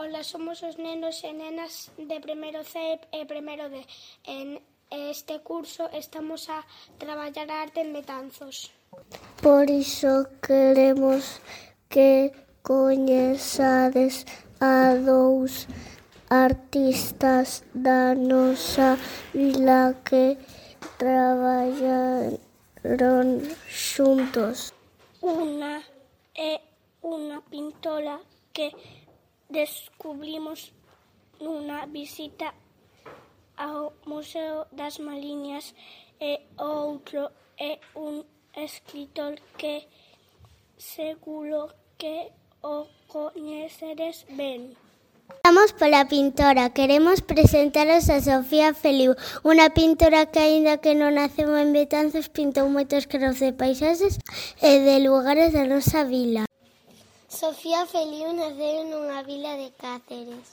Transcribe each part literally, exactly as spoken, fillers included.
Ola, somos os nenos e nenas de primeiro C e primeiro D. En este curso estamos a traballar a arte en Betanzos. Por iso queremos que coñezades a dous artistas da nosa vila que traballaron xuntos. Unha é unha pintora que descubrimos nunha visita ao Museo das Maliñas e o outro é un escritor que seguro que o coñecedes ben. Vamos pola pintora, queremos presentaros a Sofía Feliu, unha pintora que, aínda que non naceu en Betanzos, pintou moitos cadros de paisaxes e de lugares da nosa vila. Sofía Feliu naceu nunha vila de Cáceres.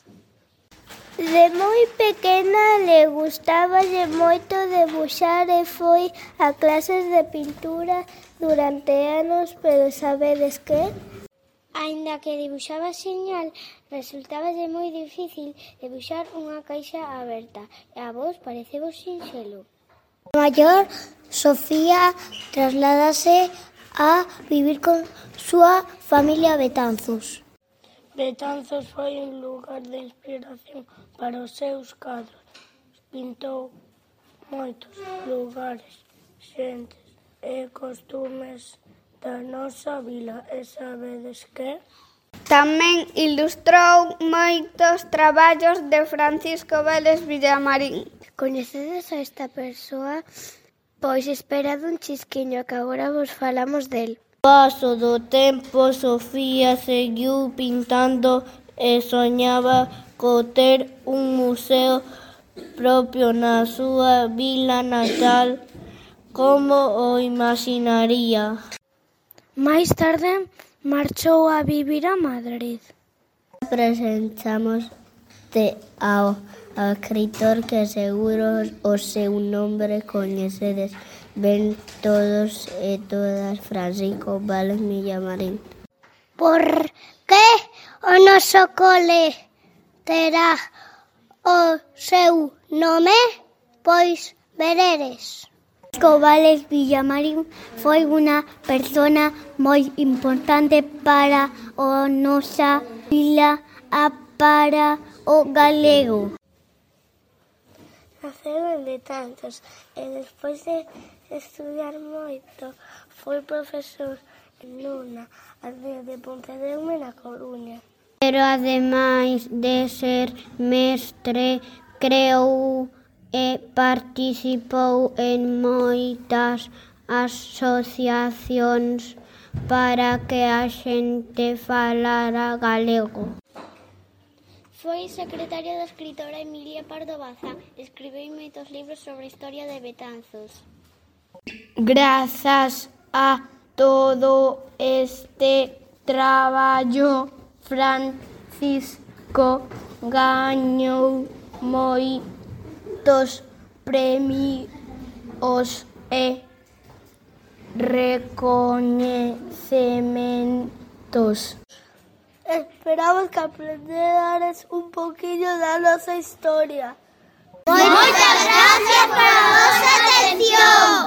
De moi pequena le gustáballe moito debuxar e foi a clases de pintura durante anos, pero sabedes que? Aínda que debuxaba xeñal, resultáballe moi difícil debuxar unha caixa aberta e a vos parecevos sinxelo. A maior, Sofía, trasládase a vivir con súa familia a Betanzos. Betanzos foi un lugar de inspiración para os seus cadros. Pintou moitos lugares, xentes e costumes da nosa vila. E sabedes que? Tamén ilustrou moitos traballos de Francisco Vélez Villamarín. Coñecedes a esta persoa? Pois esperade un chisquiño que agora vos falamos del. Paso do tempo, Sofía seguiu pintando e soñaba co ter un museo propio na súa vila natal. Como o imaxinaría? Máis tarde marchou a vivir a Madrid. Presentamos te ao escritor que seguro o seu nombre coñecedes ben todos e todas, Francisco Vélez Villamarín. Por que o noso cole terá o seu nome? Pois veredes. Francisco Vélez Villamarín foi unha persona moi importante para a nosa vila e para o galego. Naceu en Betanzos e despois de estudiar moito foi profesor nunha aldea de Pontedeume na Coruña. Pero ademais de ser mestre, creou e participou en moitas asociacións para que a xente falara galego. Foi secretario da escritora Emilia Pardo Bazán. Escribeu moitos libros sobre a historia de Betanzos. Grazas a todo este traballo, Francisco gañou moitos premios e recoñecementos. Esperamos que aprenderes un poquinho da nosa historia. Moitas gracias por a vosa atención.